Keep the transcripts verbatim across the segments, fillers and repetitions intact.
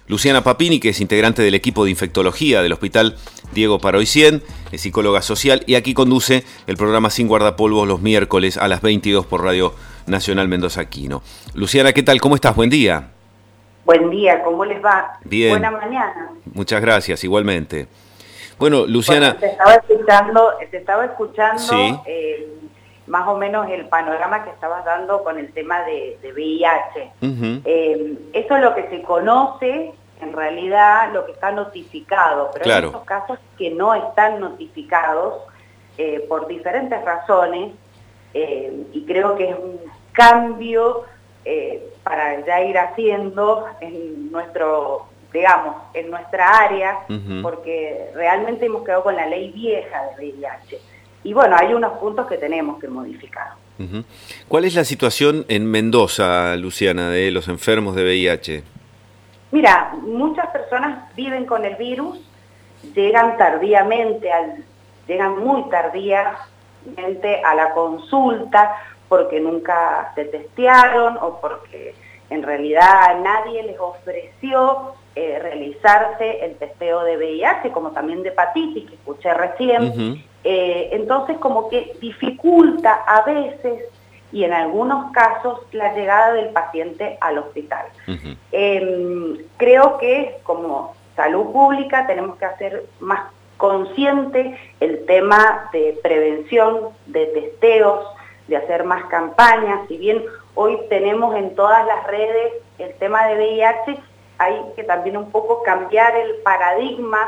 Luciana Papini, que es integrante del equipo de infectología del Hospital Diego Paroicien, es psicóloga social y aquí conduce el programa Sin Guardapolvos los miércoles a las veintidós por Radio Nacional Mendoza Aquino. Luciana, ¿qué tal? ¿Cómo estás? Buen día. Buen día, ¿cómo les va? Bien. Buena mañana. Muchas gracias, igualmente. Bueno, Luciana... Bueno, te estaba escuchando, te estaba escuchando sí. eh, más o menos el panorama que estabas dando con el tema de, de V I H. Uh-huh. eh, eso es lo que se conoce, en realidad, lo que está notificado, pero claro. hay muchos casos que no están notificados eh, por diferentes razones, eh, y creo que es un cambio eh, para ya ir haciendo en nuestro... digamos, en nuestra área, uh-huh. porque realmente hemos quedado con la ley vieja de V I H. Y bueno, hay unos puntos que tenemos que modificar. Uh-huh. ¿Cuál es la situación en Mendoza, Luciana, de los enfermos de V I H? Mira, muchas personas viven con el virus, llegan tardíamente, al, llegan muy tardíamente a la consulta porque nunca se testearon o porque en realidad nadie les ofreció eh, realizarse el testeo de V I H, como también de hepatitis, que escuché recién. Uh-huh. eh, entonces, como que dificulta a veces, y en algunos casos, la llegada del paciente al hospital. Uh-huh. eh, creo que, como salud pública, tenemos que hacer más consciente el tema de prevención, de testeos, de hacer más campañas. Si bien hoy tenemos en todas las redes el tema de V I H, hay que también un poco cambiar el paradigma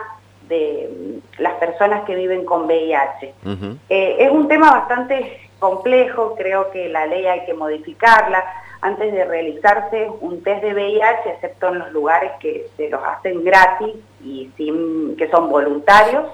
de las personas que viven con V I H. Uh-huh. eh, es un tema bastante complejo, creo que la ley hay que modificarla antes de realizarse un test de V I H, excepto en los lugares que se los hacen gratis y sin que son voluntarios.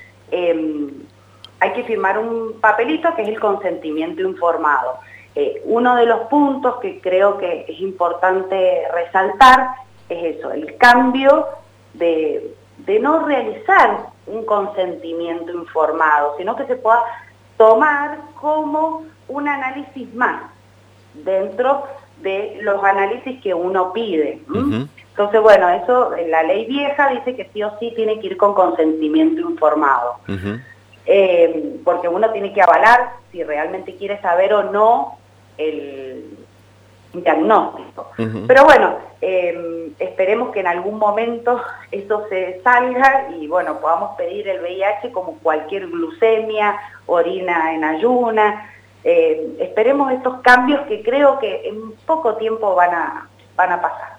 Eh, hay que firmar un papelito que es el consentimiento informado. Eh, uno de los puntos que creo que es importante resaltar es eso, el cambio de, de no realizar un consentimiento informado, sino que se pueda tomar como un análisis más dentro de los análisis que uno pide. Uh-huh. Entonces, bueno, eso, la ley vieja dice que sí o sí tiene que ir con consentimiento informado. Uh-huh. Eh, porque uno tiene que avalar si realmente quiere saber o no el diagnóstico. Uh-huh. Pero bueno, eh, esperemos que en algún momento esto se salga y bueno, podamos pedir el V I H como cualquier glucemia, orina en ayuna. Eh, esperemos estos cambios que creo que en poco tiempo van a, van a pasar.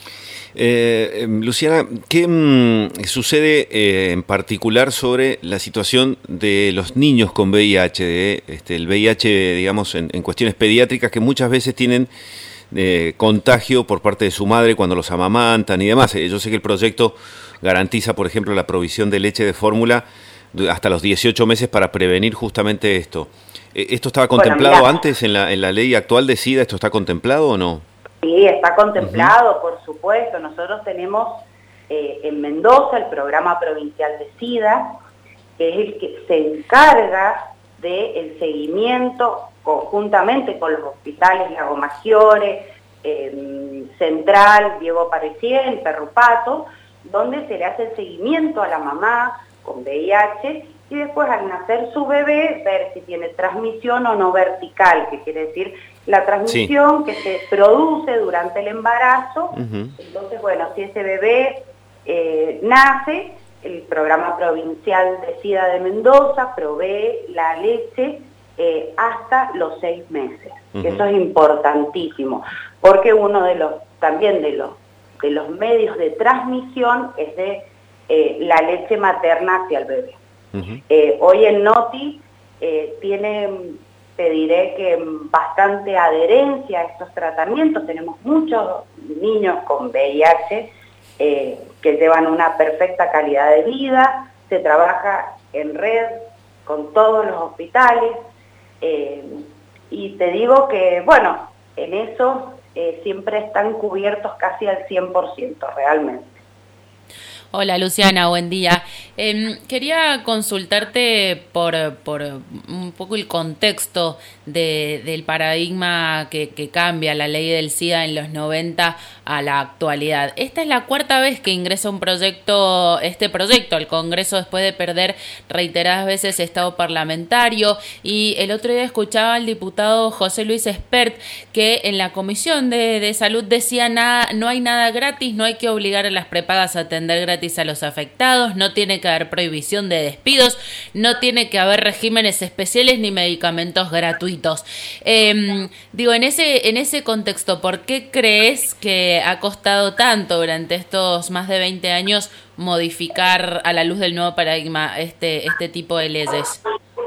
Eh, Luciana, ¿qué mm, sucede eh, en particular sobre la situación de los niños con V I H? De, este, el V I H, digamos, en, en cuestiones pediátricas que muchas veces tienen eh, contagio por parte de su madre cuando los amamantan y demás. Eh, yo sé que el proyecto garantiza, por ejemplo, la provisión de leche de fórmula hasta los dieciocho meses para prevenir justamente esto. Eh, ¿Esto estaba contemplado bueno, antes en la, en la ley actual de SIDA? ¿Esto está contemplado o no? Sí, está contemplado, uh-huh. por supuesto. Nosotros tenemos eh, en Mendoza el programa provincial de SIDA, que es el que se encarga del seguimiento conjuntamente con los hospitales Lago Maggiore, eh, Central, Diego Paroicien, Perrupato, donde se le hace el seguimiento a la mamá con V I H y después al nacer su bebé ver si tiene transmisión o no vertical, que quiere decir la transmisión sí. que se produce durante el embarazo. Uh-huh. Entonces, bueno, si ese bebé eh, nace, el programa provincial de SIDA de Mendoza provee la leche eh, hasta los seis meses. Uh-huh. Eso es importantísimo, porque uno de los, también de los, de los medios de transmisión es de eh, la leche materna hacia el bebé. Uh-huh. Eh, hoy en Noti eh, tiene, te diré que bastante adherencia a estos tratamientos. Tenemos muchos niños con V I H eh, que llevan una perfecta calidad de vida. Se trabaja en red con todos los hospitales eh, y te digo que, bueno, en eso eh, siempre están cubiertos casi al cien por ciento realmente. Hola Luciana, buen día. Eh, quería consultarte por, por un poco el contexto de, del paradigma que, que cambia la ley del SIDA en los noventa a la actualidad. Esta es la cuarta vez que ingresa un proyecto, este proyecto al Congreso después de perder reiteradas veces estado parlamentario, y el otro día escuchaba al diputado José Luis Espert que en la Comisión de, de Salud decía nada, no hay nada gratis, no hay que obligar a las prepagas a atender gratis a los afectados, no tiene que haber prohibición de despidos, no tiene que haber regímenes especiales ni medicamentos gratuitos. Eh, digo, en ese, en ese contexto, ¿por qué crees que ha costado tanto durante estos más de veinte años modificar a la luz del nuevo paradigma este, este tipo de leyes?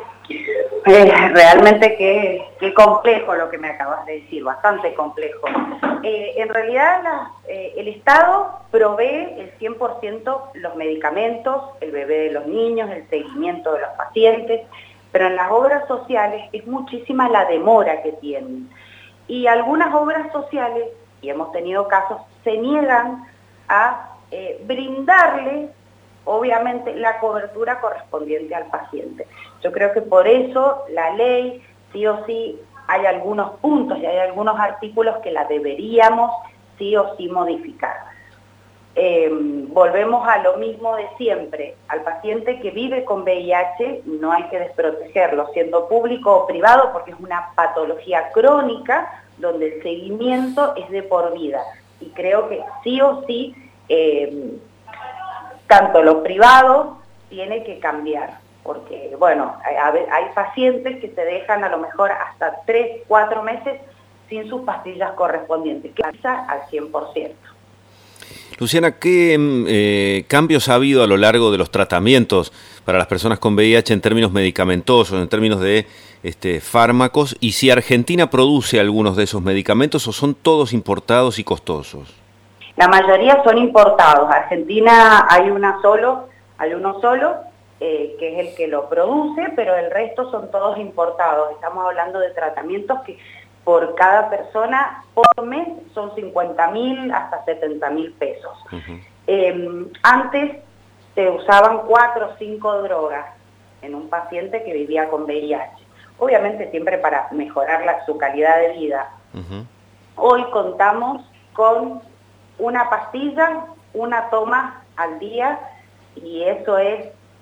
Eh, realmente qué, qué complejo lo que me acabas de decir, bastante complejo. Eh, en realidad la, eh, el Estado provee el cien por ciento los medicamentos, el bebé de los niños, el seguimiento de los pacientes, pero en las obras sociales es muchísima la demora que tienen. Y algunas obras sociales, y hemos tenido casos, se niegan a eh, brindarle obviamente la cobertura correspondiente al paciente. Yo creo que por eso la ley, sí o sí, hay algunos puntos y hay algunos artículos que la deberíamos sí o sí modificar. Eh, volvemos a lo mismo de siempre. Al paciente que vive con V I H no hay que desprotegerlo, siendo público o privado, porque es una patología crónica donde el seguimiento es de por vida. Y creo que sí o sí, eh, tanto lo privado tiene que cambiar, porque bueno, hay, hay pacientes que se dejan a lo mejor hasta tres, cuatro meses sin sus pastillas correspondientes, que pasa al cien por ciento. Luciana, ¿qué eh, cambios ha habido a lo largo de los tratamientos para las personas con V I H en términos medicamentosos, en términos de este, fármacos? Y si Argentina produce algunos de esos medicamentos o son todos importados y costosos. La mayoría son importados. Argentina hay una solo, hay uno solo, eh, que es el que lo produce, pero el resto son todos importados. Estamos hablando de tratamientos que por cada persona por mes son cincuenta mil hasta setenta mil pesos. Uh-huh. eh, antes se usaban cuatro o cinco drogas en un paciente que vivía con V I H. Obviamente siempre para mejorar la, su calidad de vida. Uh-huh. Hoy contamos con una pastilla, una toma al día, y eso es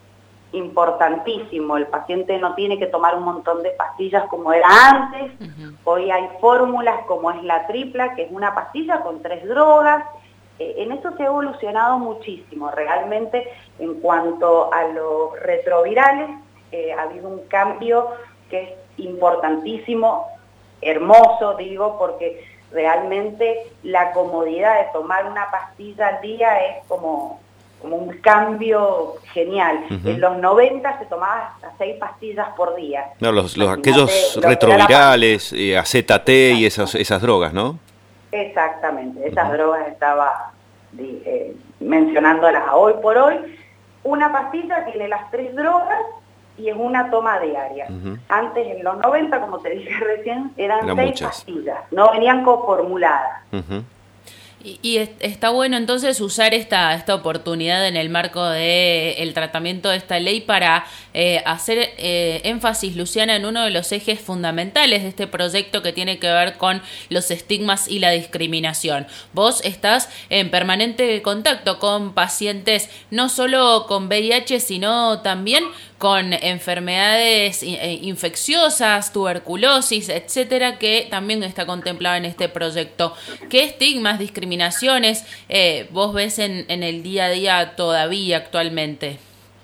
importantísimo. El paciente no tiene que tomar un montón de pastillas como era antes. Uh-huh. Hoy hay fórmulas como es la tripla, que es una pastilla con tres drogas. Eh, en eso se ha evolucionado muchísimo. Realmente, en cuanto a los retrovirales, eh, ha habido un cambio que es importantísimo, hermoso, digo, porque realmente la comodidad de tomar una pastilla al día es como, como un cambio genial. Uh-huh. En los noventa se tomaba hasta seis pastillas por día. No, los, los aquellos retrovirales, eh, A Z T y esas, esas drogas, ¿no? Exactamente, esas uh-huh. drogas estaba eh, mencionándolas hoy por hoy. Una pastilla tiene las tres drogas y es una toma diaria. Uh-huh. Antes, en los noventa, como te dije recién, eran, eran seis muchas pastillas, no venían coformuladas. Uh-huh. Y, y está bueno entonces usar esta, esta oportunidad en el marco del tratamiento de esta ley para eh, hacer eh, énfasis, Luciana, en uno de los ejes fundamentales de este proyecto que tiene que ver con los estigmas y la discriminación. Vos estás en permanente contacto con pacientes no solo con V I H, sino también con enfermedades infecciosas, tuberculosis, etcétera, que también está contemplado en este proyecto. ¿Qué estigmas, discriminaciones eh, vos ves en, en el día a día todavía actualmente?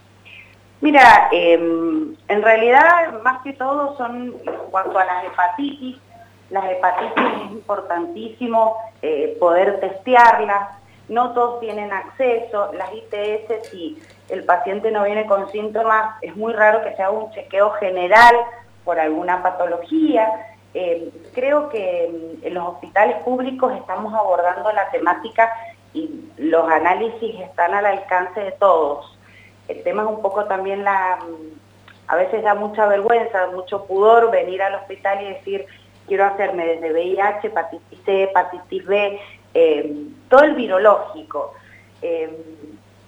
Mira, eh, en realidad más que todo son en cuanto a las hepatitis. Las hepatitis es importantísimo eh, poder testearlas. No todos tienen acceso. Las I T S, si el paciente no viene con síntomas, es muy raro que se haga un chequeo general por alguna patología. Eh, creo que en los hospitales públicos estamos abordando la temática y los análisis están al alcance de todos. El tema es un poco también la... A veces da mucha vergüenza, mucho pudor venir al hospital y decir, quiero hacerme desde V I H, hepatitis C, hepatitis B, eh, todo el virológico. Eh,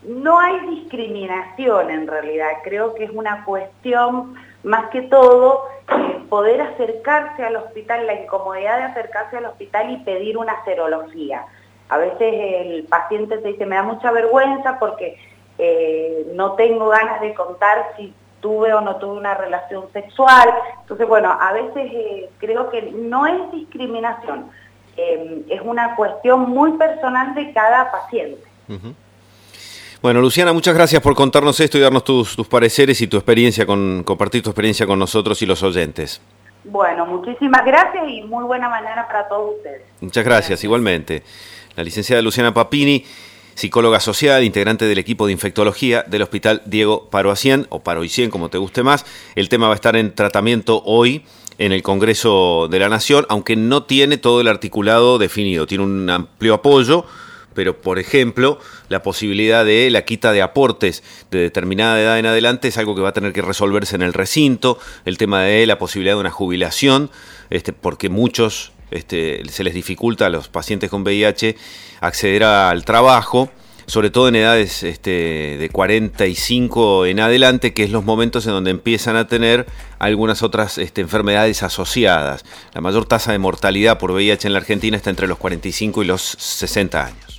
no hay discriminación en realidad, creo que es una cuestión más que todo eh, poder acercarse al hospital, la incomodidad de acercarse al hospital y pedir una serología. A veces el paciente te dice, me da mucha vergüenza porque eh, no tengo ganas de contar si tuve o no tuve una relación sexual. Entonces, bueno, a veces eh, creo que no es discriminación, eh, es una cuestión muy personal de cada paciente. Uh-huh. Bueno, Luciana, muchas gracias por contarnos esto y darnos tus, tus pareceres y tu experiencia, con compartir tu experiencia con nosotros y los oyentes. Bueno, muchísimas gracias y muy buena mañana para todos ustedes. Muchas gracias, gracias. Igualmente. La licenciada Luciana Papini, psicóloga social, integrante del equipo de infectología del Hospital Diego Paroicien, o Paroicien, como te guste más. El tema va a estar en tratamiento hoy en el Congreso de la Nación, aunque no tiene todo el articulado definido. Tiene un amplio apoyo, pero, por ejemplo, la posibilidad de la quita de aportes de determinada edad en adelante es algo que va a tener que resolverse en el recinto. El tema de la posibilidad de una jubilación, este, porque muchos... Este, se les dificulta a los pacientes con V I H acceder al trabajo, sobre todo en edades este, de cuarenta y cinco en adelante, que es los momentos en donde empiezan a tener algunas otras este, enfermedades asociadas. La mayor tasa de mortalidad por V I H en la Argentina está entre los cuarenta y cinco y los sesenta años.